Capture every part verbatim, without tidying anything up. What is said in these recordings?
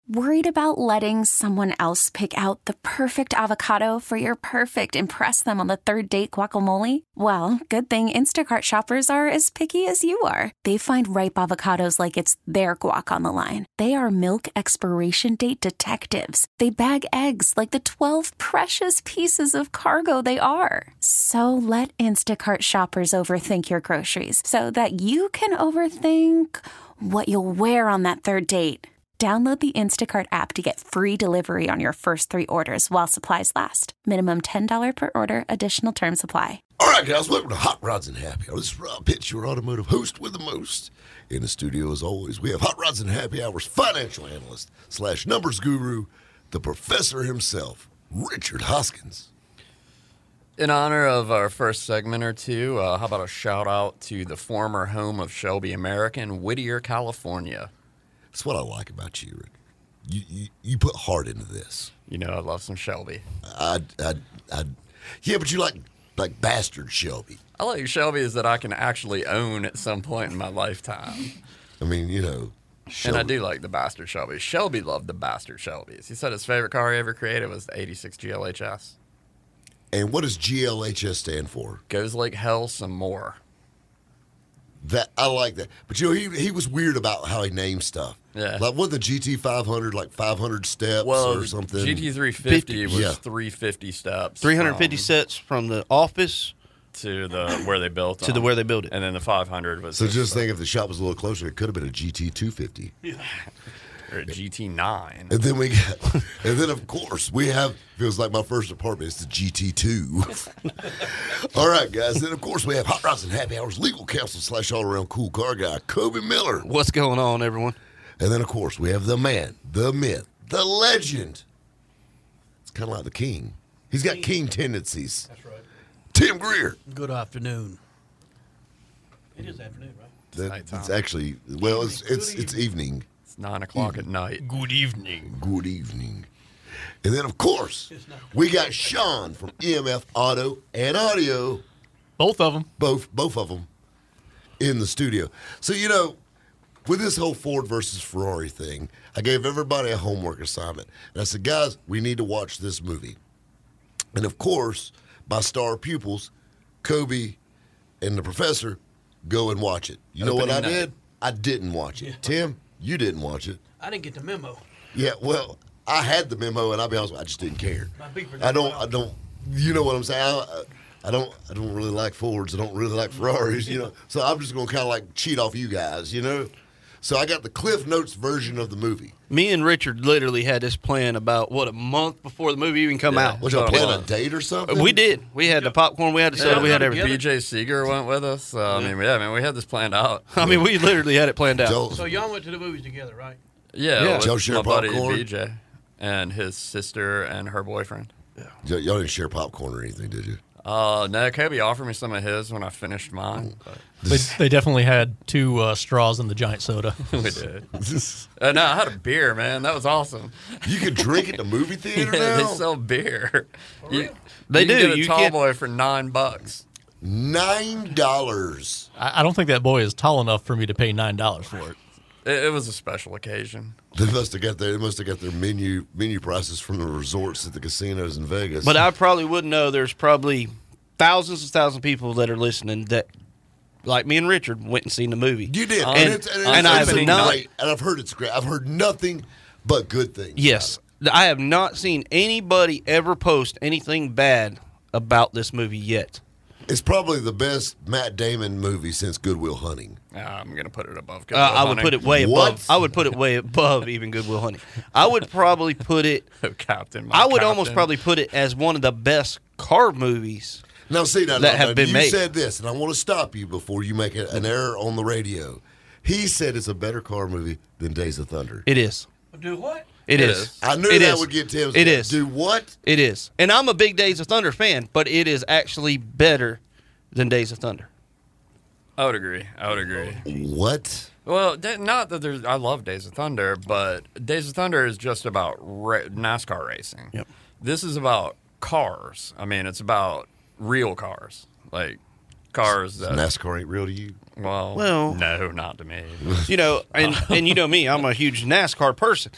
Worried about letting someone else pick out the perfect avocado for your perfect impress them on the third date guacamole? Well, good thing Instacart shoppers are as picky as you are. They find ripe avocados like it's their guac on the line. They are milk expiration date detectives. They bag eggs like the twelve precious pieces of cargo they are. So let Instacart shoppers overthink your groceries so that you can overthink what you'll wear on that third date. Download the Instacart app to get free delivery on your first three orders while supplies last. Minimum ten dollars per order. Additional terms apply. All right, guys, welcome to Hot Rods and Happy Hour. This is Rob Pitts, your automotive host with the most. In the studio, as always, we have Hot Rods and Happy Hour's financial analyst slash numbers guru, the professor himself, Richard Hoskins. In honor of our first segment or two, uh, how about a shout out to the former home of Shelby American, Whittier, California. That's what I like about you, Rick. You, you you put heart into this. You know I love some Shelby. I, I, I, yeah, but you like like bastard Shelby. I like Shelbys that I can actually own at some point in my lifetime. I mean, you know. Shelby. And I do like the bastard Shelby. Shelby loved the bastard Shelbys. He said his favorite car he ever created was the eighty-six G L H S. And what does G L H S stand for? Goes like hell some more. That I like that, but you know he he was weird about how he named stuff. Yeah, like what the G T five hundred, like five hundred steps well, or something. G T three fifty was yeah. three hundred fifty steps, three hundred fifty steps from the office to the where they built to them. the where they built it, and then the five hundred was. So just think if the shop was a little closer, it could have been a G T two fifty. Yeah. Or a G T nine. And then we got, and then of course we have, feels like my first apartment, it's the G T two. All right, guys. Then of course we have Hot Rods and Happy Hours legal counsel slash all around cool car guy, Kobe Miller. What's going on, everyone? And then of course we have the man, the myth, the legend. It's kind of like the king. He's got king tendencies. That's right. Tim Greer. Good afternoon. It is afternoon, right? That, it's actually, well, it's it's, it's evening. Nine o'clock evening. at night. Good evening. Good evening. And then, of course, we got Sean from E M F Auto and Audio. Both of them. Both, both of them in the studio. So, you know, with this whole Ford versus Ferrari thing, I gave everybody a homework assignment. And I said, guys, we need to watch this movie. And, of course, my star pupils, Kobe and the professor, go and watch it. You know Opening what I night. did? I didn't watch it. Yeah. Tim? You didn't watch it. I didn't get the memo. Yeah, well, I had the memo, and I'll be honest with you, I just didn't care. My beeper I don't, went I off. don't, you know what I'm saying? I, I don't, I don't really like Fords. I don't really like Ferraris, you know. So I'm just going to kind of like cheat off you guys, you know. So I got the Cliff Notes version of the movie. Me and Richard literally had this plan about, what, a month before the movie even come Yeah. out. Was y'all Hold plan on. a date or something? We did. We had the popcorn. We had the soda. Yeah, we had yeah. everything. B J Seeger went with us. So, I mean, yeah, I mean, we had this planned out. I mean, we literally had it planned out. Joe, So y'all went to the movies together, right? Yeah, Yeah. with Joe share my buddy popcorn? B J and his sister and her boyfriend. y- y'all didn't share popcorn or anything, did you? Uh, no, Kobe offered me some of his when I finished mine. But They, they definitely had two uh, straws in the giant soda. we did. Uh, no, I had a beer, man. That was awesome. You could drink at the movie theater Yeah, they now? sell beer. You, They you can do. Get a You tall get- boy for nine bucks. Nine dollars. I, I don't think that boy is tall enough for me to pay nine dollars for it. It, it was a special occasion. They must have got their, they must have got their menu menu prices from the resorts at the casinos in Vegas. But I probably wouldn't know. There's probably thousands and thousands of people that are listening that, like me and Richard, went and seen the movie. You did, And- and, it's, and, it's, and I it's have not- great, and I've heard it's great. I've heard nothing but good things. Yes. I have not seen anybody ever post anything bad about this movie yet. It's probably the best Matt Damon movie since Good Will Hunting. Uh, I'm gonna put it above. Uh, I would put it way What? above. I would put it way above even Good Will Hunting. I would probably put it. Captain. My I would Captain. almost probably put it as one of the best car movies. Now, see, now, That now, have now, been you made. said this, and I want to stop you before you make a, an error on the radio. He said it's a better car movie than Days of Thunder. It is. Do what? It It is. is. I knew It that is. would get Tim's. It is. Do what? It is. And I'm a big Days of Thunder fan, but it is actually better than Days of Thunder. I would agree. I would agree. What? Well, da- not that there's. I love Days of Thunder, but Days of Thunder is just about ra- NASCAR racing. Yep. This is about cars. I mean, it's about real cars, like cars that. NASCAR ain't real to you? Well, Well- no, not to me. You know, and, and you know me, I'm a huge NASCAR person.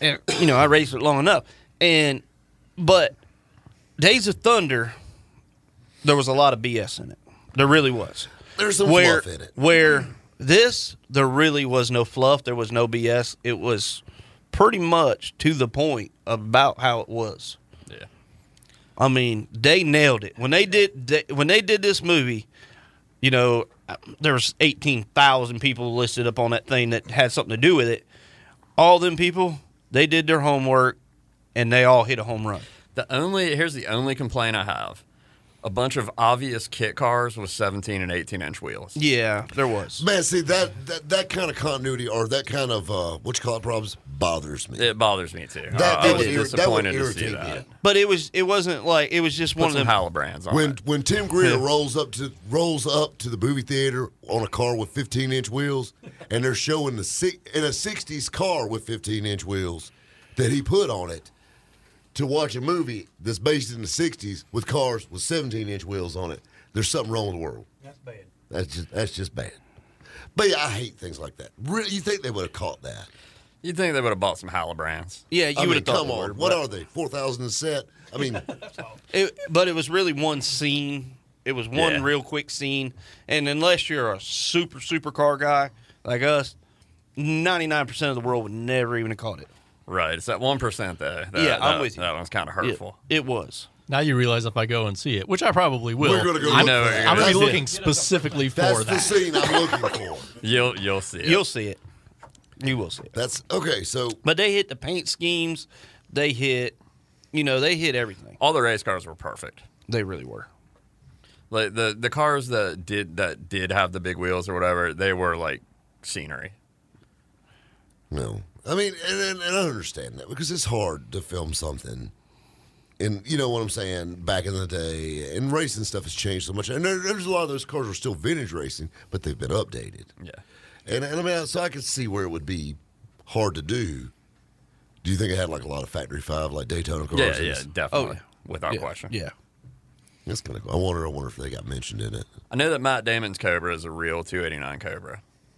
and you know I raced it long enough. And but Days of Thunder, there was a lot of B S in it. There really was. There's some where, fluff in it. Where this, there really was no fluff. There was no B S. It was pretty much to the point about how it was. Yeah. I mean, they nailed it when they did. They, when they did this movie, you know, there was eighteen thousand people listed up on that thing that had something to do with it. All them people, they did their homework, and they all hit a home run. The only here's the only complaint I have: a bunch of obvious kit cars with seventeen and eighteen inch wheels. Yeah, there was. Man, see that that, that kind of continuity or that kind of uh, what you call it problems bothers me. It bothers me too. That- I that was would irri- disappointed that would to see irritate me. that. But it was. It wasn't like it was just Put one of some them. Halibrands on When it. when Tim Greer rolls up to rolls up to the movie theater on a car with fifteen inch wheels, and they're showing the si- in a sixties car with fifteen inch wheels that he put on it to watch a movie that's based in the sixties with cars with seventeen inch wheels on it. There's something wrong with the world. That's bad. That's just that's just bad. But yeah, I hate things like that. Really, you think they would have caught that? You'd think they would have bought some Halibrands. Yeah, you I would mean, have thought come they on. were, What but- are they? Four thousand a set? I mean, It, but it was really one scene. It was one Yeah. real quick scene. And unless you're a super, super car guy like us, ninety-nine percent of the world would never even have caught it. Right. It's that one percent though. That, Yeah, I'm that- with you. That one's kind of It, hurtful. it was. Now you realize if I go and see it, which I probably will, we're gonna go. I look know for what that. you're I'm going to be That's- looking specifically for That's the that. scene I'm looking for. You'll you'll see it. You'll see it. You will see it. That's okay. So But they hit the paint schemes. They hit, you know, they hit everything. All the race cars were perfect. They really were. Like the the cars that did that did have the big wheels or whatever, they were like scenery. no, I mean, and, and, and I understand that because it's hard to film something. And you know what I'm saying? Back in the day, and racing stuff has changed so much. And there, there's a lot of those cars are still vintage racing, but they've been updated. Yeah. And, and I mean, so I could see where it would be hard to do. Do you think it had like a lot of Factory Five, like Daytona cars? Yeah, and yeah, s- definitely. Oh, yeah. Without yeah. question. Yeah. That's kind of cool. I wonder. I wonder if they got mentioned in it. I know that Matt Damon's Cobra is a real two eighty-nine Cobra.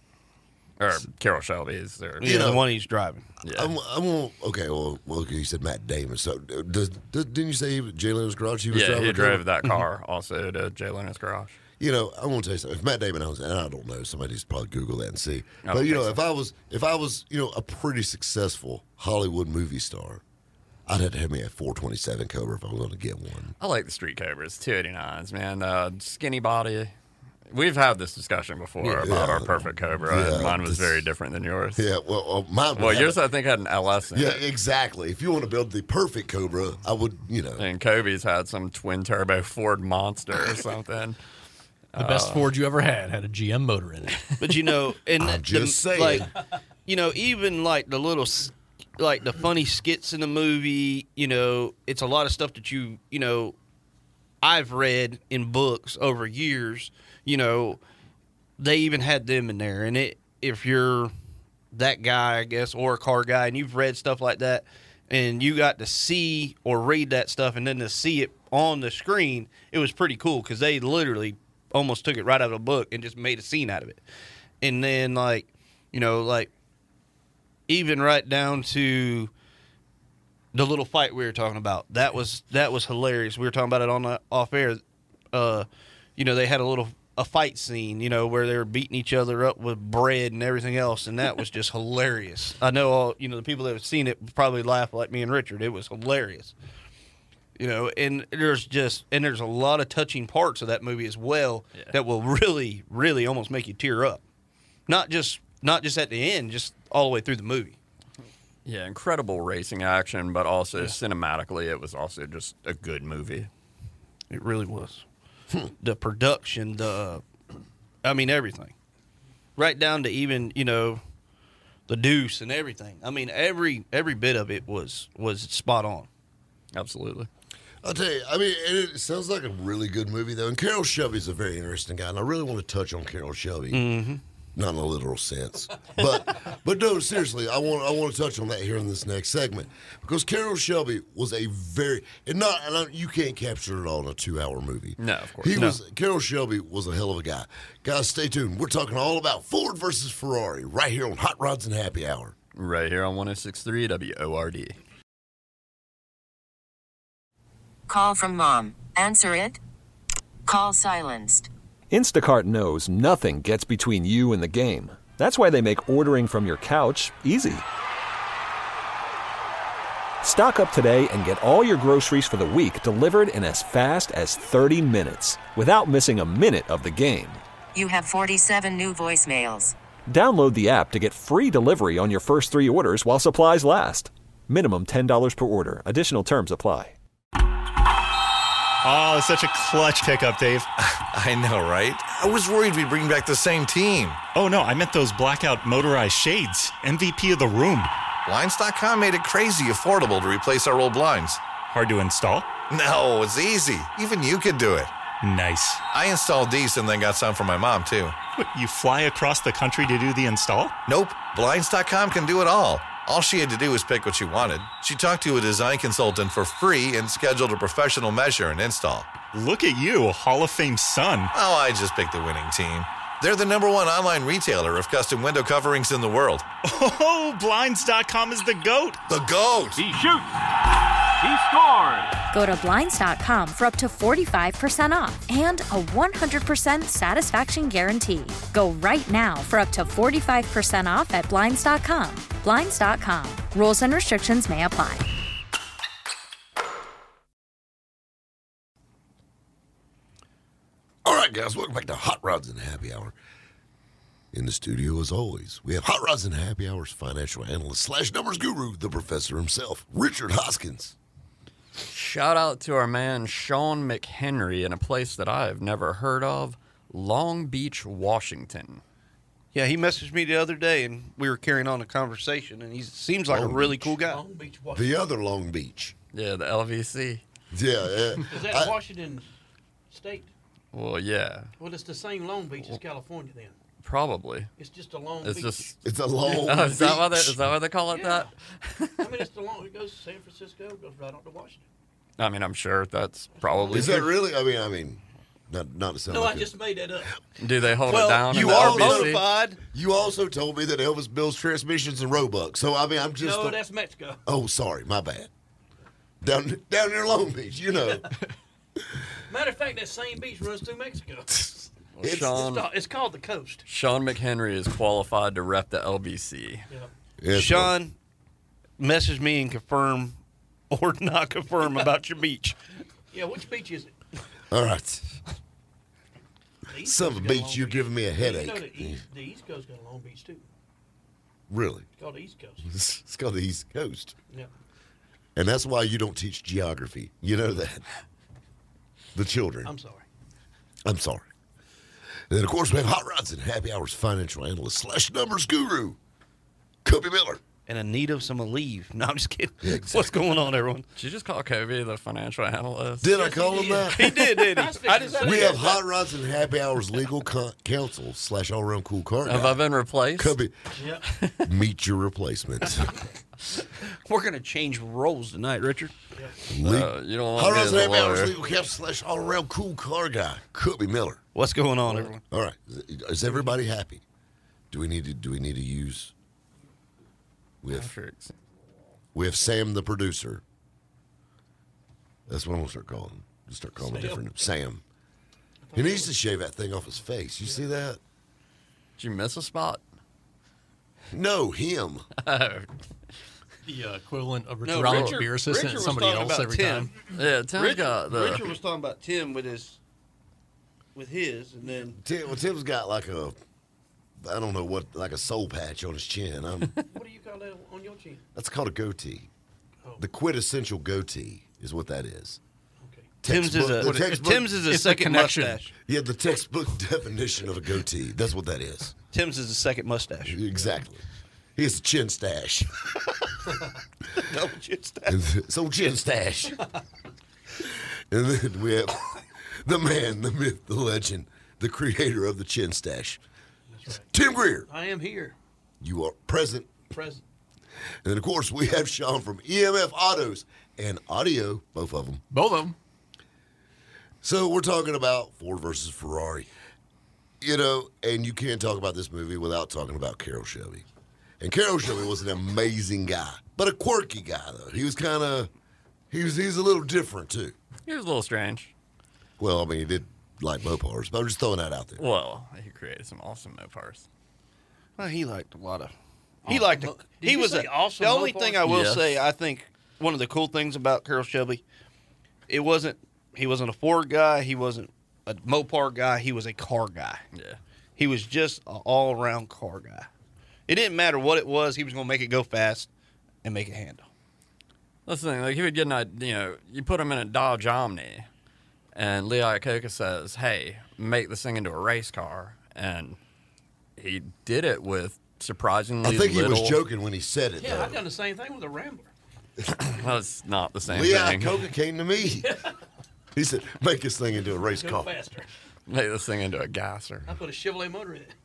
Or Carroll Shelby's. Or, Yeah, know- the one he's driving. yeah. I'm, I'm okay. Well, well, okay, you said Matt Damon. So, uh, does, does didn't you say he was- Jay Leno's garage? He was yeah, driving he the car? drove that car also to Jay Leno's garage. You know, I want to tell you something. If Matt Damon owns, and I don't know, somebody's probably Google that and see. I But you think know, so. if I was, if I was, you know, a pretty successful Hollywood movie star, I'd have to have me a four twenty-seven Cobra if I was going to get one. I like the street Cobras, two eighty-nines, man. Uh, skinny body. We've had this discussion before Yeah. about Yeah. our perfect Cobra, Yeah, and mine was this- very different than yours. Yeah, well, uh, mine. would Well, have yours, a- I think, had an L S in yeah, it. exactly. If you want to build the perfect Cobra, I would, you know. And Kobe's had some twin turbo Ford Monster or something. The best Ford you ever had had a G M motor in it. But you know, and I'm the- just saying. like, you know, even like the little, s- like the funny skits in the movie. You know, it's a lot of stuff that you, you know, I've read in books over years. You know, they even had them in there, and it if you're that guy, I guess, or a car guy, and you've read stuff like that, and you got to see or read that stuff, and then to see it on the screen, it was pretty cool because they literally almost took it right out of a book and just made a scene out of it. And then, like, you know, like, even right down to the little fight we were talking about, that was that was hilarious. We were talking about it on the off air. Uh, you know, they had a little a fight scene, you know, where they were beating each other up with bread and everything else, and that was just hilarious. I know all you know the people that have seen it probably laugh like me and Richard. It was hilarious. You know, and there's just and there's a lot of touching parts of that movie as well Yeah. that will really, really almost make you tear up. Not just not just at the end, just all the way through the movie. Yeah, incredible racing action, but also cinematically, it was also just a good movie. It really was. The production, the I mean everything. Right down to even, you know, the deuce and everything. I mean every every bit of it was was spot on. Absolutely. I'll tell you, I mean, it, it sounds like a really good movie, though. And Carroll Shelby's a very interesting guy, and I really want to touch on Carroll Shelby. Mm-hmm. Not in a literal sense, but but no, seriously, I want I want to touch on that here in this next segment because Carroll Shelby was a very and not and I, you can't capture it all in a two-hour movie. No, of course He not. was Carroll Shelby was a hell of a guy. Guys, stay tuned. We're talking all about Ford versus Ferrari right here on Hot Rods and Happy Hour. Right here on one oh six point three W O R D. Call from mom. Answer it. Call silenced. Instacart knows nothing gets between you and the game. That's why they make ordering from your couch easy. Stock up today and get all your groceries for the week delivered in as fast as thirty minutes without missing a minute of the game. You have forty-seven new voicemails. Download the app to get free delivery on your first three orders while supplies last. Minimum ten dollars per order. Additional terms apply. Oh, such a clutch pickup, Dave. I know, right? I was worried we'd bring back the same team. Oh, no, I meant those blackout motorized shades. M V P of the room. Blinds dot com made it crazy affordable to replace our old blinds. Hard to install? No, it's easy. Even you could do it. Nice. I installed these and then got some for my mom, too. What, you fly across the country to do the install? Nope. Blinds dot com can do it all. All she had to do was pick what she wanted. She talked to a design consultant for free and scheduled a professional measure and install. Look at you, Hall of Fame son. Oh, I just picked the winning team. They're the number one online retailer of custom window coverings in the world. Oh, Blinds dot com is the GOAT. The GOAT. He shoots. He scores. Go to Blinds dot com for up to forty-five percent off and a one hundred percent satisfaction guarantee. Go right now for up to forty-five percent off at Blinds dot com. Blinds dot com. Rules and restrictions may apply. All right, guys, welcome back to Hot Rods and Happy Hour. In the studio, as always, we have Hot Rods and Happy Hour's financial analyst slash numbers guru, the professor himself, Richard Hoskins. Shout out to our man Sean McHenry in a place that I have never heard of, Long Beach, Washington. Yeah, he messaged me the other day, and we were carrying on a conversation, and he seems like Long a really Beach. cool guy. Long Beach, Washington. The other Long Beach. Yeah, the L V C. Yeah. yeah. Is that I- Washington State? Well, yeah, Well, it's the same Long Beach as California then. probably. It's just a Long It's Beach. just. It's a long Oh, is that why they, beach. is that why they call it Yeah. that? I mean, it's the long. It goes to San Francisco, goes right on to Washington. I mean, I'm sure that's probably. Is that true. really? I mean, I mean, not not to sound No, like I a- just made that up. Do they hold Well, it down? you in the are L V C? notified. You also told me that Elvis builds transmissions in Roebuck. So I mean, I'm just. No, a- that's Mexico. Oh, sorry, my bad. Down down near Long Beach, you know. Matter of fact, that same beach runs through Mexico. It's- It's, Sean, the- it's called the coast. Sean McHenry is qualified to rep the L B C. Yeah. Yes, Sean, message me and confirm or not confirm about your beach. Yeah, which beach is it? All right. The East Some Coast got beach, Long you're Beach. giving me a You headache. know the East, the East Coast got a Long Beach too. Really? It's called the East Coast. It's called the East Coast. Yeah. And that's why you don't teach geography. You know that. The children. I'm sorry. I'm sorry. And then, of course, we have Hot Rods and Happy Hour's financial analyst slash numbers guru, Kobe Miller. And in need of some leave. No, I'm just kidding. Yeah, exactly. What's going on, everyone? Did you just call Kobe the financial analyst? Did I Yes, call he him did. that? He did, did he? I just We have Hot Rods and Happy Hour's legal con- counsel slash all around cool car Have guy. I been replaced? Kobe, Yeah. meet your replacement. We're going to change roles tonight, Richard. Le- Uh, you don't Hot want me Rods as and a Happy Hour's lawyer. legal counsel slash all around cool car guy, Kobe Miller. What's going on, everyone? All right, is everybody happy? Do we need to? Do we need to use? We have Matrix. we have Sam the producer. That's what I'm gonna start calling him. Just start calling him Sam. different. Sam. He needs to shave that thing off his face. You see that? Did you miss a spot? No, him. The uh, equivalent of No, Geraldo's Richard- beer assistant Richard was somebody talking else about every Tim. time. Yeah, Tim's Richard, got the. Richard was talking about Tim with his, with his, and then Tim, well, Tim's got like a, I don't know what, like a soul patch on his chin. I'm, What do you call that on your chin? that's called a goatee. Oh. The quintessential goatee is what that is. Okay. Tim's is Textbook- a the textbook- Tim's is a it's the second connection. mustache. Yeah, the textbook definition of a goatee. That's what that is. Tim's is a second mustache. Exactly. He has a chin stash. Double chin stash. It's old chin stash. And then we have the man, the myth, the legend, the creator of the chin stash, That's right. Tim Greer. I am here, You are present. present. And then, of course, we have Sean from E M F Autos and Audio, both of them. Both of them. So we're talking about Ford versus Ferrari. You know, and you can't talk about this movie without talking about Carroll Shelby. And Carroll Shelby was an amazing guy, but a quirky guy though. He was kind of, he was he's a little different too. He was a little strange. Well, I mean, he did like Mopars, but I'm just throwing that out there. Well, he created some awesome Mopars. Well, he liked a lot of. He liked. A, Did he you was say a, awesome the only Mopars? thing I will Yes. say. I think one of the cool things about Carroll Shelby, it wasn't. He wasn't a Ford guy. He wasn't a Mopar guy. He was a car guy. Yeah. He was just an all-around car guy. It didn't matter what it was. He was going to make it go fast and make it handle. That's the thing. Like, he would get, a, you know, you put him in a Dodge Omni, and Lee Iacocca says, hey, make this thing into a race car. And he did it with surprisingly I think little. he was joking when he said it. Yeah, though. I've done the same thing with a Rambler. That's not the same Lee thing. Iacocca came to me. He said, "Make this thing into a race Go car." faster. Make this thing into a gasser. I put a Chevrolet motor in it.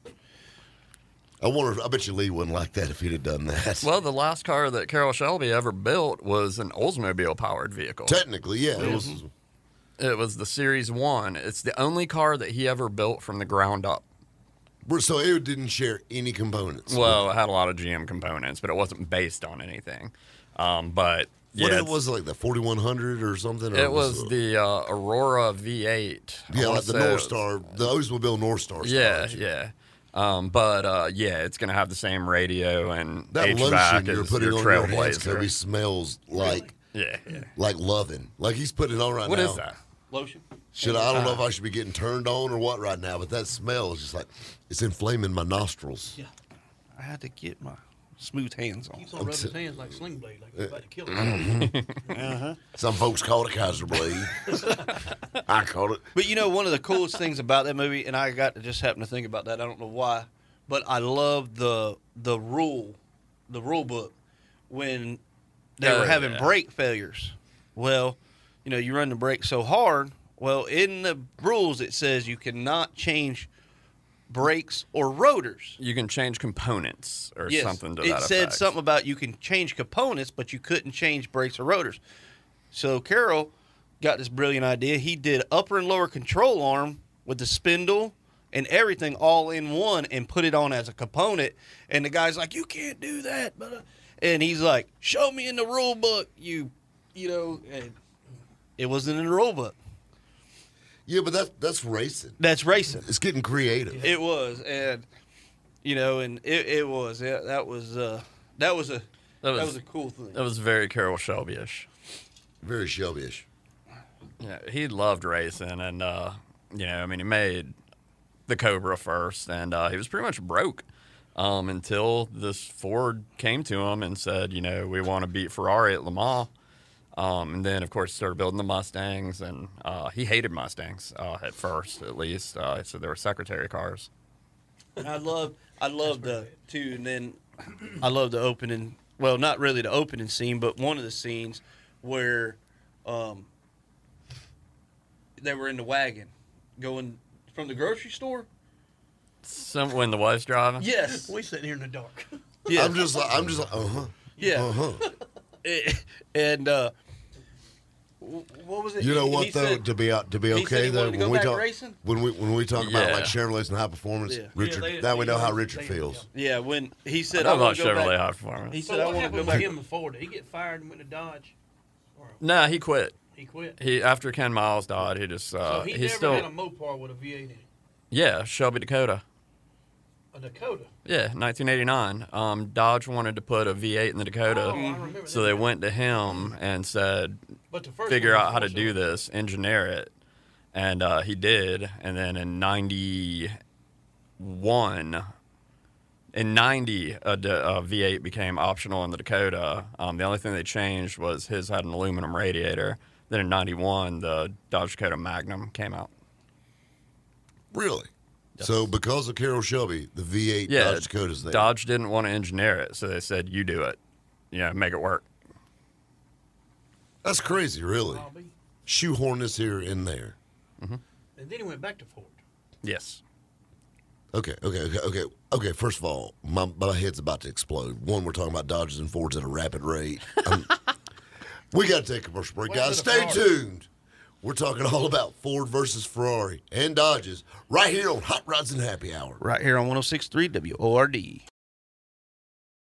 I wonder. I bet you Lee wouldn't like that if he'd have done that. Well, the last car that Carroll Shelby ever built was an Oldsmobile-powered vehicle. Technically, yeah, it was. It was the Series one. It's the only car that he ever built from the ground up. So it didn't share any components. Well, it had a lot of G M components, but it wasn't based on anything. Um, but yeah, what it it's- was like the forty-one hundred or something. Or it was uh, the uh, Aurora V eight. I yeah, wanna like the say it North was- Star, the Oldsmobile North Star. Yeah, style. yeah. Um, but uh, yeah, it's gonna have the same radio and That H V A lotion C you're as putting your on your hands, Trailblazer. Kobe, smells like Yeah, yeah. like loving. Like he's putting it on right What now. is that? Lotion. Should I, I don't know if I should be getting turned on or what right now, but that smell is just like it's inflaming my nostrils. Yeah. I had to get my smooth hands on. Keeps on rubbing his hands like Sling Blade, like he's about to kill Mhm. him. Uh-huh. Some folks call it a Kaiser blade. I call it. But you know, one of the coolest things about that movie, and I got to just happen to think about that. I don't know why, but I love the the rule, the rule book when they Oh, were having yeah. brake failures. Well, you know, you run the brake so hard. Well, in the rules it says you cannot change brakes or rotors. You can change components or Yes, something to it that said effect. something about you can change components, but you couldn't change brakes or rotors. So Carroll got this brilliant idea. He did upper and lower control arm with the spindle and everything all in one and put it on as a component. And the guy's like, "You can't do that." But and he's like, "Show me in the rule book, you, you know." And it wasn't in the rule book. Yeah, but that's that's racing. That's racing. It's getting creative. It was, and you know, and it, it was. Yeah, that was. Uh, that was a. That That was, was a cool thing. That was very Carroll Shelby-ish. Very Shelby-ish. Yeah, he loved racing, and uh, you know, I mean, he made the Cobra first, and uh, he was pretty much broke um, until this Ford came to him and said, you know, we want to beat Ferrari at Le Mans. Um, and then, of course, started building the Mustangs, and uh, he hated Mustangs uh, at first, at least. Uh, so they were secretary cars. And I love, I love the too, and then I love the opening. Well, not really the opening scene, but one of the scenes where um, they were in the wagon going from the grocery store. Some when the wife's driving. Yes, We sitting here in the dark. yeah, I'm just like I'm just like uh huh. yeah, Uh huh. and uh, w- what was it? You know He- what he though? said- to be out to be he said okay he though, wanted to go when we back talk racing? when we when we talk about Yeah. like Chevrolets and high performance, Yeah. Richard. Yeah, they- now we know they- how they- Richard they- feels. Yeah, when he I said, know "I about want to go Chevrolet back." High Performance. He So said, "I what want to happened go with back." him before? Did he get fired and went to Dodge? Or No, he quit. he quit? He after Ken Miles died, he just uh, so he he's never still had a Mopar with a V eight in it. yeah Shelby Dakota. A Dakota. Yeah, nineteen eighty-nine. Um, Dodge wanted to put a V eight in the Dakota, Oh, I remember so that. they went to him and said, But the first figure one out was how to also- do this, engineer it. And uh, he did. And then in ninety-one, in ninety, a, D- a V eight became optional in the Dakota. Um, the only thing they changed was his had an aluminum radiator. Then in ninety-one, the Dodge Dakota Magnum came out. Really? So because of Carroll Shelby, the V eight Yeah, Dodge Dakota's there. Dodge didn't want to engineer it, so they said, you do it. You know, make it work. That's crazy, really. I'll be. Shoehorn this here in there. And then he went back to Ford. Yes. Okay, okay, okay, okay. Okay, first of all, my, my head's about to explode. One, we're talking about Dodges and Fords at a rapid rate. Um, we got to take a commercial break, Wait guys. for the Stay Ferrari. tuned. We're talking all about Ford versus Ferrari and Dodges right here on Hot Rods and Happy Hour. Right here on one oh six point three W O R D.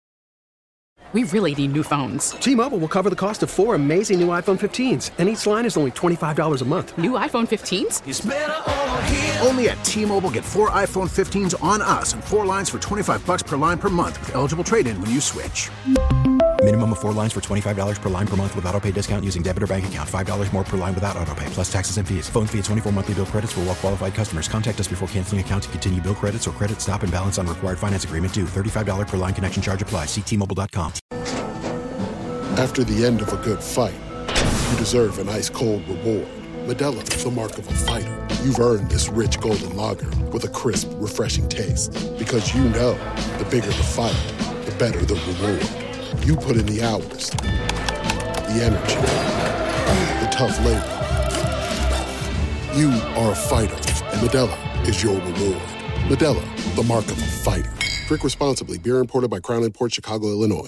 We really need new phones. T-Mobile will cover the cost of four amazing new iPhone fifteens, and each line is only twenty-five dollars a month. New iPhone fifteens? It's better over here. Only at T-Mobile, get four iPhone fifteens on us and four lines for twenty-five dollars per line per month with eligible trade-in when you switch. Minimum of four lines for twenty-five dollars per line per month with autopay discount using debit or bank account. five dollars more per line without autopay, plus taxes and fees. Phone fee at twenty-four monthly bill credits for well-qualified customers. Contact us before canceling account to continue bill credits or credit stop and balance on required finance agreement due. thirty-five dollars per line connection charge applies. See T Mobile dot com. After the end of a good fight, you deserve an ice-cold reward. Modelo is the mark of a fighter. You've earned this rich golden lager with a crisp, refreshing taste. Because you know, the bigger the fight, the better the reward. You put in the hours, the energy, the tough labor. You are a fighter, and Modelo is your reward. Modelo, the mark of a fighter. Drink responsibly. Beer imported by Crown Imports, Chicago, Illinois.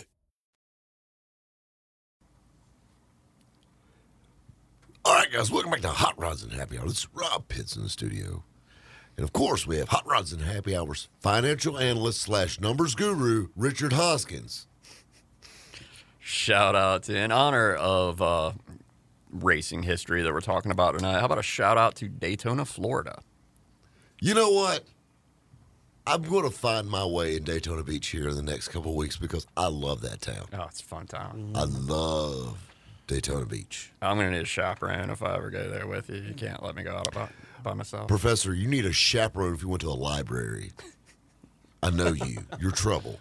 All right, guys, welcome back to Hot Rods and Happy Hour. This is Rob Pitts in the studio. And, of course, we have Hot Rods and Happy Hours financial analyst slash numbers guru, Richard Hoskins. Shout out to, in honor of uh, racing history that we're talking about tonight, how about a shout out to Daytona, Florida? You know what? I'm going to find my way in Daytona Beach here in the next couple of weeks because I love that town. Oh, it's a fun town. I love Daytona Beach. I'm going to need a chaperone if I ever go there with you. You can't let me go out by, by myself. Professor, you need a chaperone if you went to a library. I know you. You're trouble.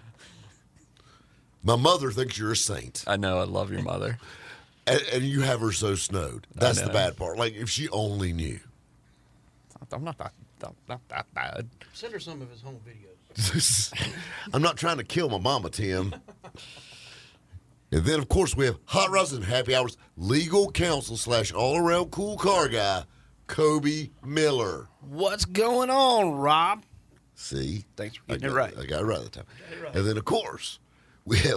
My mother thinks you're a saint. I know. I love your mother. and, and you have her so snowed. That's the bad part. Like, if she only knew. I'm not that, not that bad. Send her some of his home videos. I'm not trying to kill my mama, Tim. And then, of course, we have Hot Rods and Happy Hours legal counsel slash all-around cool car guy, Kobe Miller. What's going on, Rob? See? Thanks for getting I got, it right. I got it right that time. Right. And then, of course, we have,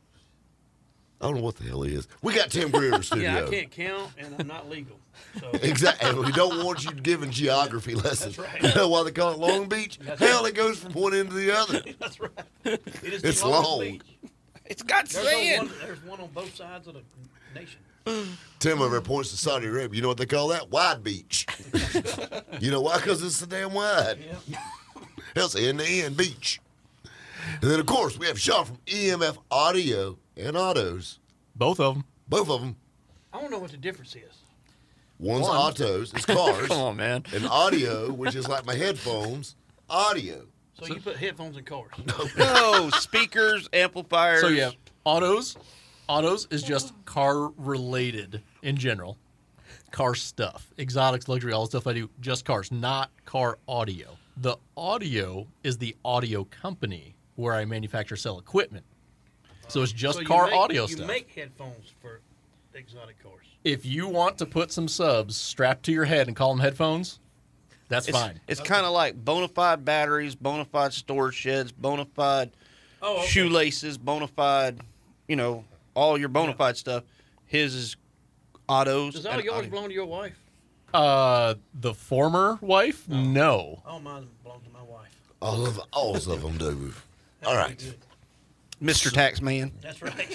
I don't know what the hell he is. We got Tim Greer in the studio. Yeah, I can't count, and I'm not legal. So. Exactly. And we don't want you giving geography lessons. That's right. You know why they call it Long Beach? That's hell, right. it goes from one end to the other. That's right. It is it's the long. Beach. It's got there's sand. One, there's one on both sides of the nation. Tim over there points to Saudi Arabia. You know what they call that? Wide beach. You know why? Because it's so damn wide. Yeah. Hell's in the end beach. And then, of course, we have Sean from E M F Audio and Autos. Both of them. Both of them. I don't know what the difference is. One's One. autos, it's cars. Come on, man. And audio, which is like my headphones, audio. So, so you put headphones in cars? No, no speakers, amplifiers. So you have autos. Autos is just car related in general. Car stuff, exotics, luxury, all the stuff I do, just cars, not car audio. The audio is the audio company where I manufacture, sell equipment. So it's just so car make, audio you stuff. You make headphones for exotic cars. If you want to put some subs strapped to your head and call them headphones, that's it's, fine. It's kind of like bona fide batteries, bona fide storage sheds, bona fide oh, okay. shoelaces, bona fide, you know, all your bona fide yeah. stuff. His is autos. Does all yours audio. belong to your wife? Uh, the former wife? No. no. All mine belong to my wife. All of, all of them do. All right. Mister Taxman. That's right.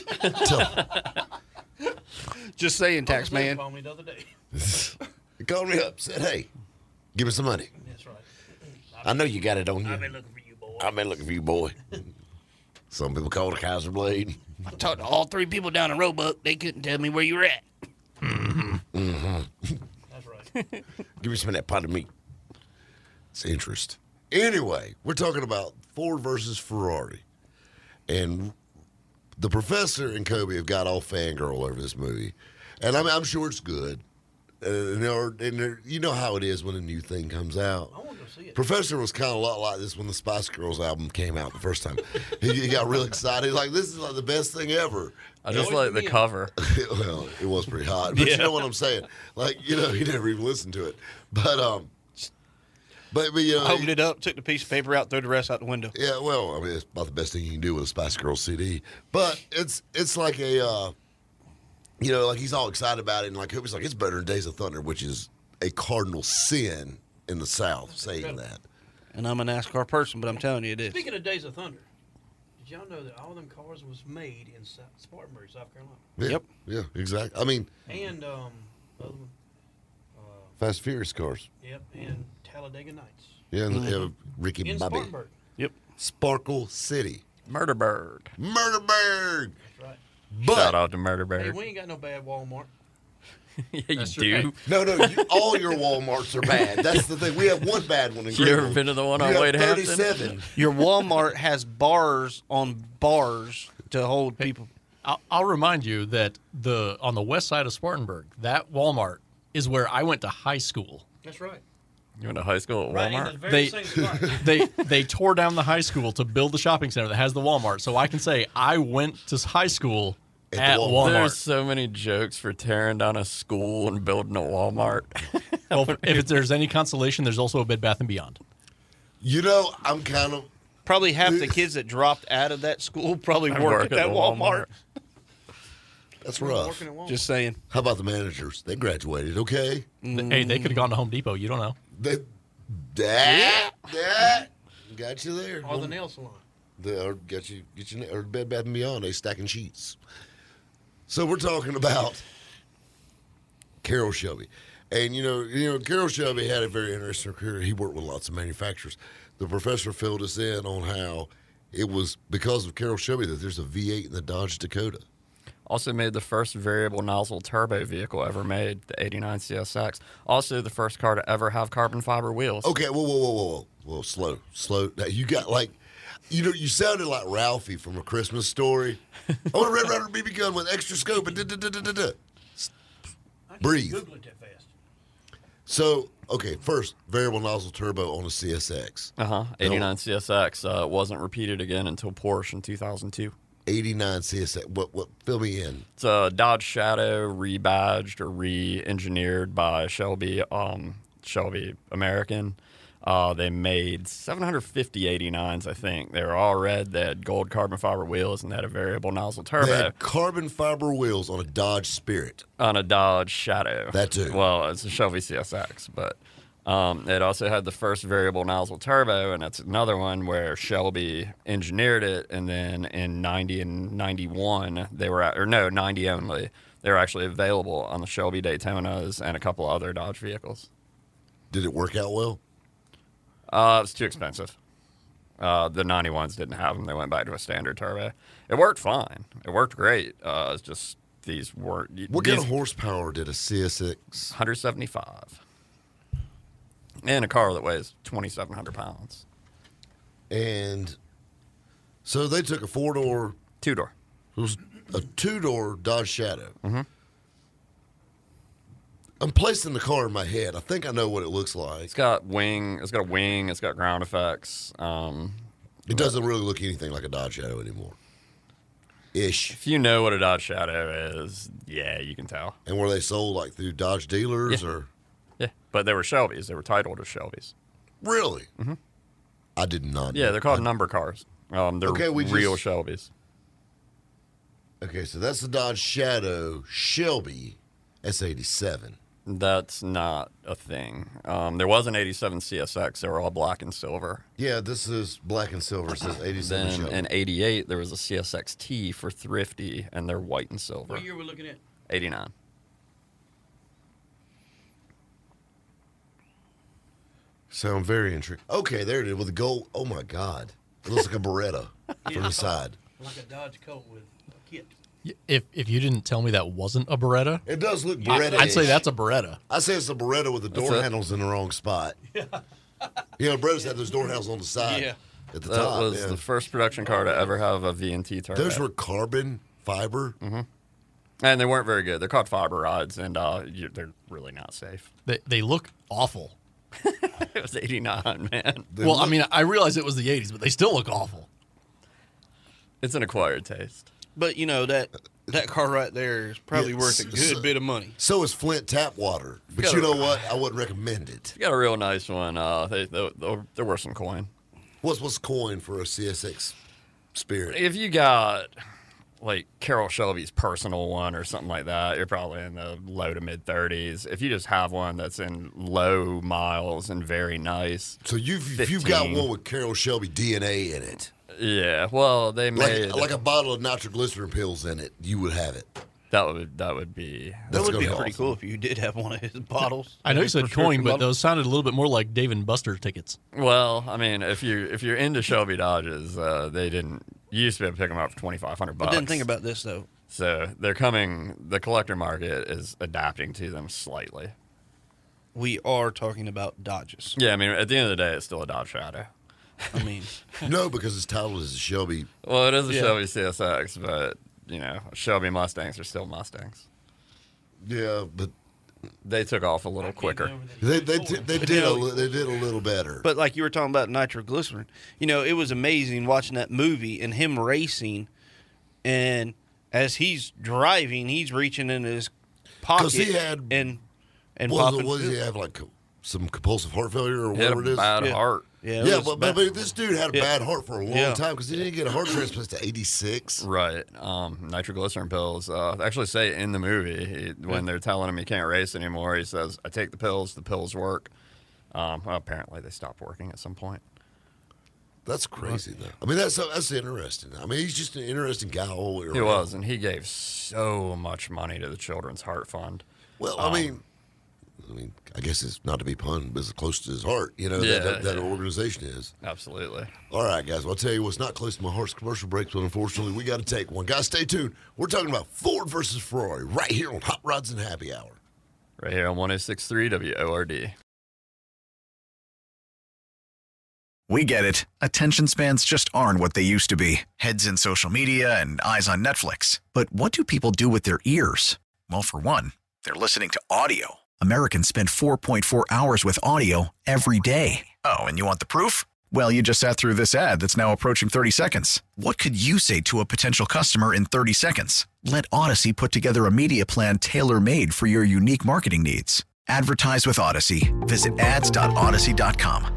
Just saying, Taxman. Called me the other day. He called me up, said, "Hey, give me some money." That's right. I know you got it on you. I've been looking for you, boy. I've been looking for you, boy. Some people call it a Kaiser blade. I talked to all three people down in Roebuck. They couldn't tell me where you were at. Mm-hmm. Mm-hmm. That's right. Give me some of that pot of meat. It's interest. Anyway, we're talking about Ford versus Ferrari. And the professor and Kobe have got all fangirl over this movie. And I'm, I'm sure it's good. Uh, and they're, and they're, you know how it is when a new thing comes out. I want to go see it. Professor was kind of a lot like this when the Spice Girls album came out the first time. he, he got real excited. Like, this is like the best thing ever. I just like the cover. Well, it was pretty hot. But yeah. You know what I'm saying? Like, you know, he never even listened to it. But, um, but, but you know. Opened it up, took the piece of paper out, threw the rest out the window. Yeah, well, I mean, it's about the best thing you can do with a Spice Girls C D. But it's it's like a, uh, you know, like he's all excited about it. And like Kobe's like, it's better than Days of Thunder, which is a cardinal sin in the South, saying that. And I'm a NASCAR person, but I'm telling you it is. Speaking of Days of Thunder, Did y'all know that all them cars was made in Sa- Spartanburg, South Carolina? Yeah, Yep. Yeah, exactly. I mean, And um, other one, Fast Furious cars. yep, and Talladega Nights. Yeah, and Mm-hmm. uh, Ricky In Bobby. Spartanburg. Yep. Sparkle City. Murderberg. Murderberg. That's right. But Shout out to Hey, Murderberg. we ain't got no bad Walmart. yeah, you That's do. true. no, no, you, all your Walmarts are bad. That's the thing. We have one bad one in You ever Greenville. been to the one You on have Wade Hampton? thirty-seven. Your Walmart has bars on bars to hold people. I'll, I'll remind you that the on the west side of Spartanburg, that Walmart is where I went to high school. That's right. You went to high school at Right in Walmart? the very They, same spot. they they tore down the high school to build the shopping center that has the Walmart. So I can say I went to high school At at, the Walmart. Walmart. There's so many jokes for tearing down a school and building a Walmart. Well, if it, there's any consolation, there's also a Bed Bath and Beyond. You know, I'm kind of. Probably half the kids that dropped out of that school probably I work, work at at that the Walmart. Walmart. That's We're rough. working at Walmart. Just saying. How about the managers? They graduated, okay? Hey, they could have gone to Home Depot. You don't know. They, that, that, got you there. Or the nail salon. The, or got you, get you, or Bed Bath and Beyond. They stacking sheets. So we're talking about Carroll Shelby, and you know, you know, Carroll Shelby had a very interesting career. He worked with lots of manufacturers. The professor filled us in on how it was because of Carroll Shelby that there's a V eight in the Dodge Dakota. Also made the first variable nozzle turbo vehicle ever made, the eighty-nine C S X. Also the first car to ever have carbon fiber wheels. Okay, whoa, whoa, whoa, whoa, whoa, whoa, slow, slow. Now you got like, you know, you sounded like Ralphie from A Christmas Story. I want a Red Ryder B B gun with extra scope and da da da da da da. Breathe. Google it that fast. So, okay, first variable nozzle turbo on a C S X. Uh huh. eighty-nine C S X uh, wasn't repeated again until Porsche in two thousand two. eighty-nine C S X. What? What? Fill me in. It's a Dodge Shadow rebadged or re-engineered by Shelby, um, Shelby American. Uh, they made seven hundred fifty eighty-nines, I think. They were all red. They had gold carbon fiber wheels and they had a variable nozzle turbo. They had carbon fiber wheels on a Dodge Spirit. On a Dodge Shadow. That too. Well, it's a Shelby C S X, but um, it also had the first variable nozzle turbo, and that's another one where Shelby engineered it, and then in ninety and ninety-one, they were, at, or no, ninety only, they were actually available on the Shelby Daytonas and a couple other Dodge vehicles. Did it work out well? Uh, it was too expensive. Uh, the ninety-ones didn't have them. They went back to a standard turbo. It worked fine. It worked great. Uh, it's just these weren't. What these, kind of horsepower did a C S X? one hundred seventy-five. And a car that weighs twenty-seven hundred pounds. And so they took a four-door. Two-door. It was a two-door Dodge Shadow. Mm-hmm. I'm placing the car in my head. I think I know what it looks like. It's got wing. It's got a wing. It's got ground effects. Um, It doesn't really look anything like a Dodge Shadow anymore. Ish. If you know what a Dodge Shadow is, yeah, you can tell. And were they sold like through Dodge dealers Yeah. or? Yeah, but they were Shelbys. They were titled as Shelbys. Really? Mm-hmm. I did not. Yeah, know. they're called I- number cars. Um, they're Okay, we real just- Shelbys. Okay, so that's the Dodge Shadow Shelby S eighty-seven. That's not a thing. Um, there was an eighty-seven C S X. They were all black and silver. Yeah, this is black and silver. It says eighty-seven Then Shelby. in eighty-eight, there was a C S X T for Thrifty, and they're white and silver. What year are we looking at? eighty-nine. Sound very intriguing. Okay, there it is with the gold. Oh my God, it looks like a Beretta from the side. Like a Dodge Colt with a kit. If if you didn't tell me that wasn't a Beretta, It does look Beretta. I'd say that's a Beretta. I say it's a Beretta with the door That's it. handles in the wrong spot. Yeah. You know, Berettas had those door handles on the side. Yeah. At the That top. was yeah. the first production car to ever have a V and T turbo. Those were carbon fiber. Mm-hmm. And they weren't very good. They're called fiber rods, and uh, you, they're really not safe. They they look awful. It was eighty-nine, man. They well, I look- mean, I realize it was the eighties, but they still look awful. It's an acquired taste. But, you know, that that car right there is probably Yeah, worth a so- good so- bit of money. So is Flint tap water. But got you a- know what? I wouldn't recommend it. You got a real nice one. Uh, they, they, they, they're worth some coin. What's what's coin for a C S X Spirit? If you got like Carroll Shelby's personal one or something like that, you're probably in the low to mid thirties. If you just have one that's in low miles and very nice, So you've if you've got fifteen. one with Carroll Shelby D N A in it. Yeah, well, they made like, like a bottle of nitroglycerin pills in it. You would have it. That would that would be that would be be pretty awesome. cool if you did have one of his bottles. I know you said Prescription coin, but bottle. those sounded a little bit more like Dave and Buster tickets. Well, I mean, if you if you're into Shelby Dodges, uh, they didn't you used to be able to pick them up for twenty five hundred bucks. But then think about this though. So they're coming. The collector market is adapting to them slightly. We are talking about Dodges. Yeah, I mean, at the end of the day, it's still a Dodge Shadow. I mean, no, because it's titled as a Shelby. Well, it is a Yeah. Shelby C S X, but you know, Shelby Mustangs are still Mustangs. Yeah, but they took off a little quicker. They they, t- they But did a no- li- they did a little better. But like you were talking about nitroglycerin, you know, it was amazing watching that movie and him racing, and as he's driving, he's reaching in his pocket 'Cause he had- and and what, popping. what does he have, like co- some compulsive heart failure or He had a whatever it is? bad heart. Yeah, it yeah, was but, bad. but this dude had a Yeah. bad heart for a long Yeah. time because he didn't get a heart transplant to eighty-six. Right. Um, nitroglycerin pills. Uh, actually, say in the movie he, when they're telling him he can't race anymore, he says, "I take the pills. The pills work." Um, well, apparently, they stopped working at some point. That's crazy, though. I mean, that's that's interesting. I mean, he's just an interesting guy all the way around. He was, and he gave so much money to the Children's Heart Fund. Well, Um, I mean, I mean, I guess it's not to be pun, but it's close to his heart. You know Yeah, that that, that yeah. organization is. Absolutely. All right, guys. Well, I'll tell you what's not close to my heart's commercial breaks, but unfortunately, we got to take one. Guys, stay tuned. We're talking about Ford versus Ferrari right here on Hot Rods and Happy Hour. Right here on one oh six point three W O R D. We get it. Attention spans just aren't what they used to be. Heads in social media and eyes on Netflix. But what do people do with their ears? Well, for one, they're listening to audio. Americans spend four point four hours with audio every day. Oh, and you want the proof? Well, you just sat through this ad that's now approaching thirty seconds. What could you say to a potential customer in thirty seconds? Let Odyssey put together a media plan tailor-made for your unique marketing needs. Advertise with Odyssey. Visit ads dot odyssey dot com.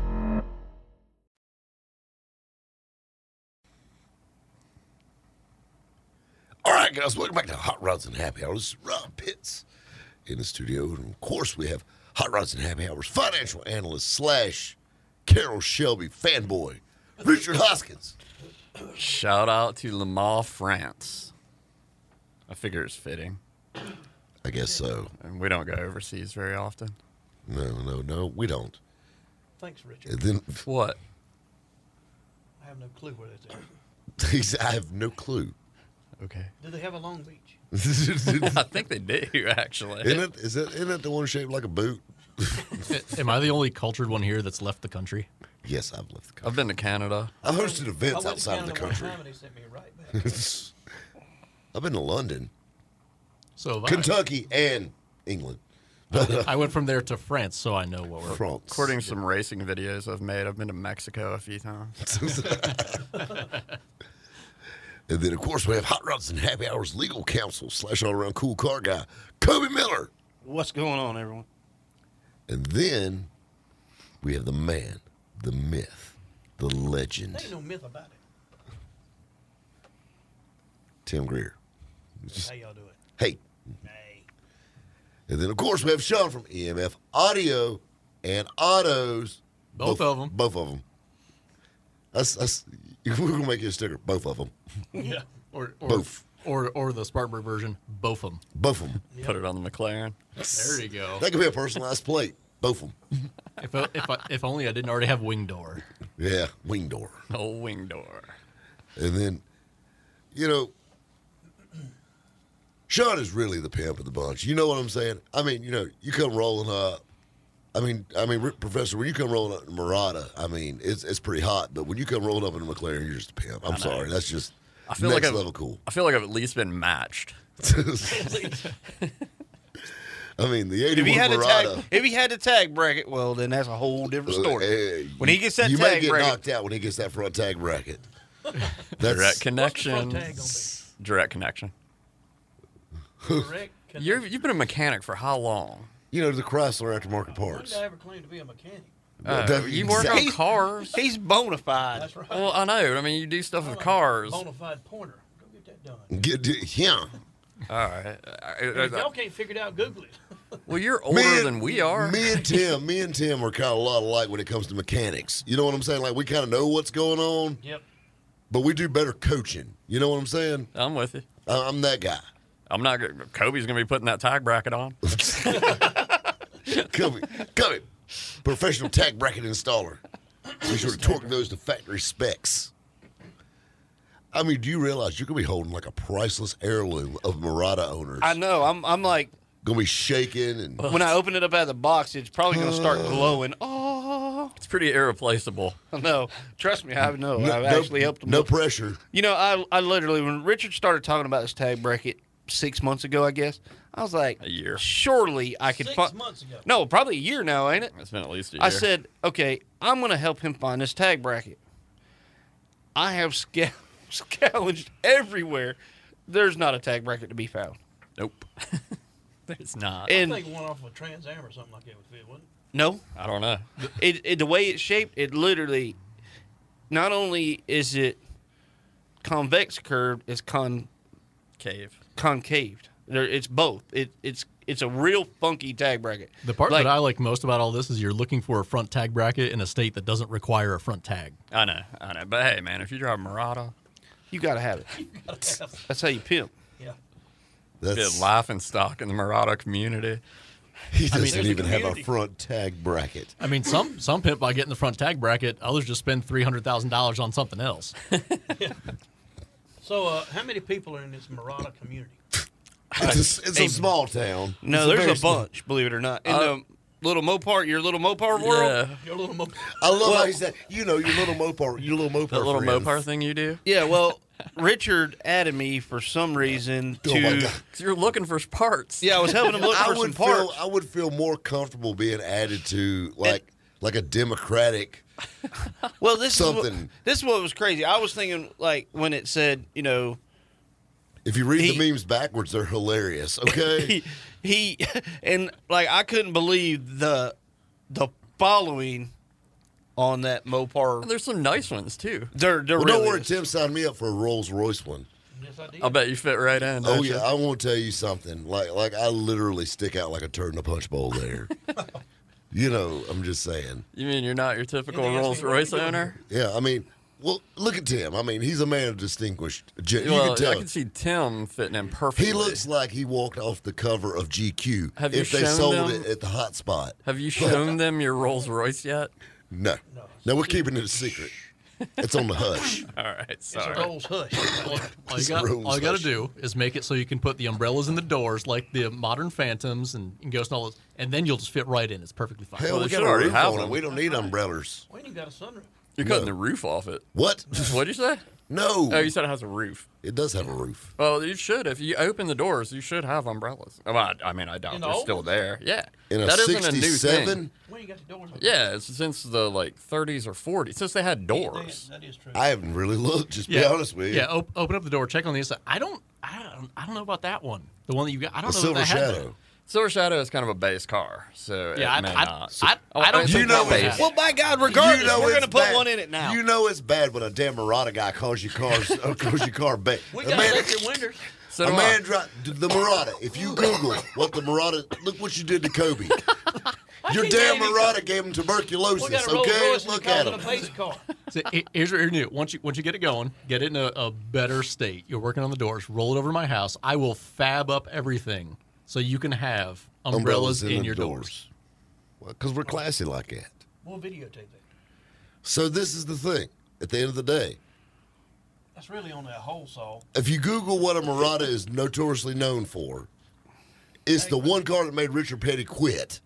All right, guys, welcome back to Hot Rods and Happy Hour. This is Rob Pitts in the studio. And, of course, we have Hot Rods and Happy Hour's financial analyst slash Carroll Shelby fanboy, Richard Hoskins. Shout out to Le Mans, France. I figure it's fitting. I guess so. And we don't go overseas very often. No, no, no, we don't. Thanks, Richard. And then What? I have no clue where that's at. He's, I have no clue. Okay. Do they have a Long Beach? I think they do, actually. Isn't it, is it, isn't it the one shaped like a boot? Am I the only cultured one here that's left the country? Yes, I've left the country. I've been to Canada. I've hosted events I went to outside of the Canada one country. time and they sent me right back. I've been to London, So have I. Kentucky, and England. I went from there to France, so I know what we're. France. According to some racing videos I've made, I've been to Mexico a few times. And then, of course, we have Hot Rods and Happy Hours legal counsel slash all-around cool car guy, Kobe Miller. What's going on, everyone? And then we have the man, the myth, the legend, There ain't no myth about it. Tim Greer. How y'all doing? Hey. Hey. And then, of course, we have Sean from E M F Audio and Autos. Both of 'em. Both of them. That's, that's, we're going to make you a sticker. Both of them. Yeah. Or, or Both. Or or the Spartanburg version, both of them. Both of them. Put it on the McLaren. There you go. That could be a personalized plate. Both of them. If I, if I, if only I didn't already have wing door. Yeah, wing door. No wing door. And then, you know, Sean is really the pimp of the bunch. You know what I'm saying? I mean, you know, you come rolling up. I mean, I mean, Rick, Professor, when you come rolling up in a Murata, I mean, it's it's pretty hot. But when you come rolling up in a McLaren, you're just a pimp. I'm sorry, that's just I feel next like I've, level cool. I feel like I've at least been matched. I mean, the If eighty-one he had a Murata. tag, if he had a tag bracket, well, then that's a whole different story. Hey, when he gets that you tag may get bracket, knocked out when he gets that front tag bracket. Direct connection. tag gonna Direct connection. Direct You're, you've been a mechanic for how long? You know, the Chrysler aftermarket When parts. did I ever claim to be a mechanic? Uh, That- you work on exactly. cars. he's bona fide. That's right. Well, I know. I mean, you do stuff I'm with a cars. Bona fide pointer. Go get that done. Get, yeah. All right. If y'all can't figure it out, Google it. Well, you're older Me and- than we are. Me and Tim, me and Tim are kind of a lot alike when it comes to mechanics. You know what I'm saying? Like we kind of know what's going on. Yep. but we do better coaching. You know what I'm saying? I'm with you. I- I'm that guy. I'm not. gonna- Kobe's gonna be putting that tag bracket on. Kobe, Kobe, professional tag bracket installer. Be sure to torque those to factory specs. I mean, do you realize you're gonna be holding like a priceless heirloom of Murata owners? I know. I'm. I'm like. Gonna be shaking and When I open it up out of the box, it's probably gonna start glowing. Oh, it's pretty irreplaceable. No, trust me, I know. No- I've no- actually helped them. no pressure. You know, I I literally when Richard started talking about this tag bracket six months ago, I guess I was like, a year. Surely I could Six find. months ago. No, probably a year now, ain't it? It's been at least a year. I said, okay, I'm gonna help him find this tag bracket. I have sca- scavenged everywhere. There's not a tag bracket to be found. Nope. There's not. And I think one off of a Trans Am or something like that would fit, wouldn't it? no, I don't know. it, it the way it's shaped, it literally. Not only is it convex curved, it's con Cave. concaved. There, it's both. It, it's it's a real funky tag bracket. The part Like- that I like most about all this is you're looking for a front tag bracket in a state that doesn't require a front tag. I know. I know. But hey, man, if you drive a Murata, You gotta have it. That's how you pimp. Yeah. That's- get laughing stock in the Murata community. he I mean, doesn't even have a front tag bracket. I mean, some some pimp by getting the front tag bracket. Others just spend three hundred thousand dollars on something else. So, uh, how many people are in this Murata community? It's a, it's a small town. No, It's there's very a small- bunch, believe it or not. In Uh, the little Mopar, your little Mopar world. Yeah. Your little mo- I love Well- how he said, you know, your little Mopar, your little Mopar That little friends. Mopar thing you do? Yeah, well, Richard added me for some reason Oh, my to. God. 'Cause you're looking for parts. Yeah, I was helping him look I for some would feel, parts. I would feel more comfortable being added to like like a Democratic. Well, this is what, something. this is what was crazy. I was thinking like when it said, you know, If you read He- the memes backwards, they're hilarious. Okay. he, he and like I couldn't believe the the following on that Mopar. There's some nice ones too. There, there well, really don't worry, is. Tim signed me up for a Rolls Royce one. Yes, I did. I'll bet you fit right in. Oh don't yeah, you? I want to tell you something. Like like I literally stick out like a turd in a punch bowl there. You know, I'm just saying. You mean you're not your typical You think Rolls that's what Royce you're doing owner? Yeah, I mean, well, look at Tim. I mean, he's a man of distinguished. You Well, can tell. I can see Tim fitting in perfectly. He looks like he walked off the cover of G Q. Have you if they shown sold them- it at the hot spot. Have you shown them your Rolls Royce yet? No. No, we're keeping it a secret. It's on the hush. All right, It's sorry. a Rolls Hush. All you It's got, Rolls all you got to Royce. do is make it so you can put the umbrellas in the doors like the modern Phantoms and, and Ghost and all those, and then you'll just fit right in. It's perfectly fine. Hell, Well, we they got should a already roof have on it. them. We don't need umbrellas. We ain't even got a sunroof. You're No. cutting the roof off it. What? What'd you say? No. Oh, you said it has a roof. It does have a roof. Well, you should. If you open the doors, you should have umbrellas. Well, I, I mean, I doubt In the they're old still ones? there. Yeah. In a that isn't a new sixty-seven? thing. We ain't got the doors open. Yeah, it's since the like thirties or forties, since they had doors. That is true. I haven't really looked, just Yeah, be honest with you. Yeah, op- open up the door, check on the inside. I don't, I don't, I don't know about that one. The one that you got. I The don't know. Silver if they had Shadow. that. Silver Shadow is kind of a base car, so Yeah, it I- may I- not. I- Oh, I don't it's think You know that it's- was Well, by God, regardless, You know we're it's gonna put bad. one in it now. You know it's bad when a damn Murata guy calls your cars, uh, calls your car bad. We A got man- electric windows. So a do man I. dropped the Murata. If you Google what the Murata, look what you did to Kobe. Your he damn gave me- Murata gave him We tuberculosis. got a Rolls Okay, Royce and look he at calls it him. a base car. So he- here's what you're gonna do. Once you once you get it going, get it in a, a better state. You're working on the doors. Roll it over to my house. I will fab up everything so you can have umbrellas, in, the your doors. Because we're classy like that. We'll videotape that. So this is the thing. At the end of the day, That's really on that hole saw. if you Google what a Murata is notoriously known for, it's the one car that made Richard Petty quit.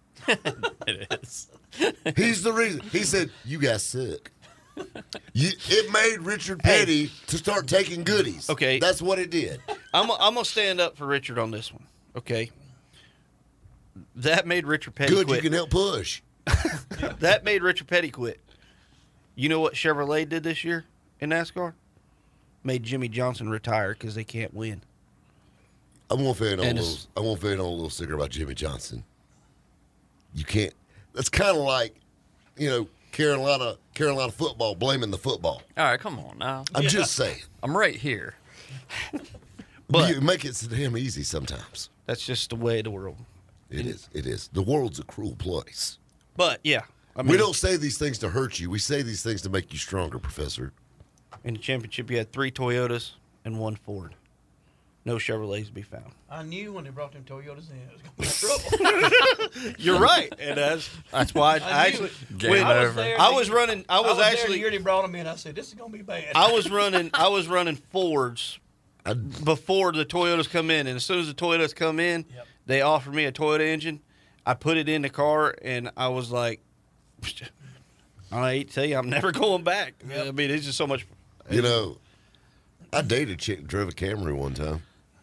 It is. He's the reason. He said, "You guys suck." You, it made Richard Petty to start taking goodies. Okay. That's what it did. I'm I'm gonna stand up for Richard on this one. Okay. That made Richard Petty Good, quit. you can help push. That made Richard Petty quit. You know what Chevrolet did this year in NASCAR? Made Jimmy Johnson retire because they can't win. I won't fade on a And little. it's- I won't fade on a little sticker about Jimmy Johnson. You can't. That's kind of like, you know, Carolina Carolina football blaming the football. All right, come on now. I'm just saying. I'm right here. But you make it so damn easy sometimes. That's just the way of the world. It is. It is. The world's a cruel place. But yeah, I mean, we don't say these things to hurt you. We say these things to make you stronger, Professor. In the championship, you had three Toyotas and one Ford. No Chevrolets to be found. I knew when they brought them Toyotas in, it was going to be trouble. You're right, and that's that's why I, I, I actually Game when, over. there, I was running. I was, I was actually there the year they brought them in. I said, "This is going to be bad." I was running. I was running Fords before the Toyotas come in, and as soon as the Toyotas come in, Yep. they offered me a Toyota engine. I put it in the car, and I was like, "I hate to tell you, I'm never going back." Yep. I mean, it's just so much. You know, I dated a chick that drove a Camry one time.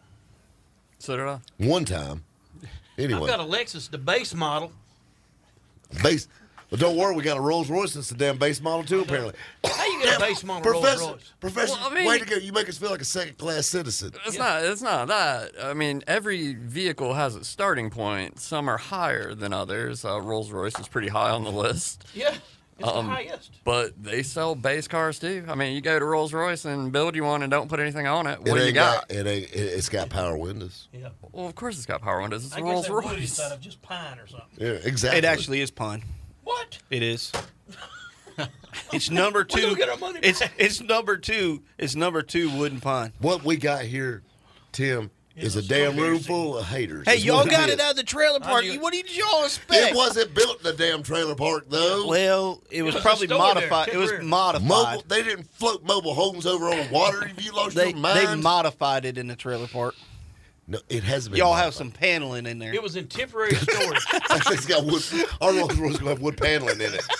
So did I. One time. Anyway. I've got a Lexus, the base model. Base. But don't worry, we got a Rolls Royce that's the damn base model too, apparently. How you get a base model Rolls Professor, Royce? Professor, Well, I mean- way to go. You make us feel like a second class citizen. It's not. It's not that. I mean, every vehicle has its starting point. Some are higher than others. Uh, Rolls Royce is pretty high on the list. Yeah, it's Um, the highest. But they sell base cars too. I mean, you go to Rolls Royce and build you one and don't put anything on it. What it do you ain't got? It ain't, it, it's got power windows. Yeah. Well, of course it's got power windows. It's I a guess Rolls that wood is Royce. instead of just pine or something. Yeah, exactly. It actually is pine. What? It is. It's number We two. don't get our money It's back. it's number two. It's number two wooden pine. What we got here, Tim, is a damn room full of haters. Hey, is y'all what got is. it out of the trailer park. knew it. What did y'all expect? It wasn't built in a damn trailer park, though. Well, it was was a probably store modified. there, It was temporary. modified. Mobile, they didn't float mobile homes over on water. If you lost They your mind, they modified it in the trailer park. no, it hasn't been. Y'all modified. have some paneling in there. It was in temporary storage. It's got wood. Our Rolls Royce gonna have wood paneling in it.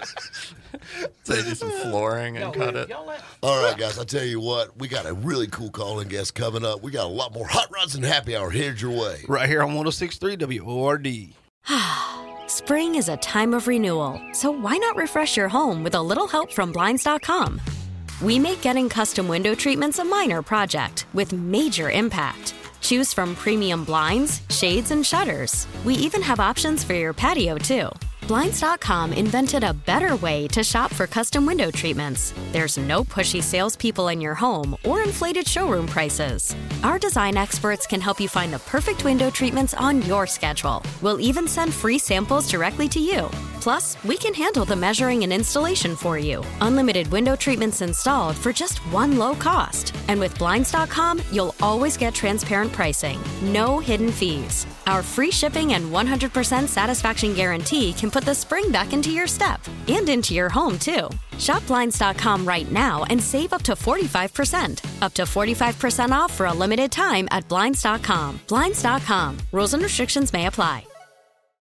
So they do some flooring and Y'all, cut it. y'all let- All right, guys. I tell you what, we got a really cool calling guest coming up. We got a lot more hot rods and happy hour headed your way. Right here on one oh six point three W O R D. Spring is a time of renewal, so why not refresh your home with a little help from Blinds dot com? We make getting custom window treatments a minor project with major impact. Choose from premium blinds, shades, and shutters. We even have options for your patio, too. Blinds dot com invented a better way to shop for custom window treatments. There's no pushy salespeople in your home or inflated showroom prices. Our design experts can help you find the perfect window treatments on your schedule. We'll even send free samples directly to you. Plus, we can handle the measuring and installation for you. Unlimited window treatments installed for just one low cost. And with Blinds dot com, you'll always get transparent pricing. No hidden fees. Our free shipping and one hundred percent satisfaction guarantee can put the spring back into your step and into your home, too. Shop Blinds dot com right now and save up to forty-five percent. Up to forty-five percent off for a limited time at Blinds dot com. Blinds dot com. Rules and restrictions may apply.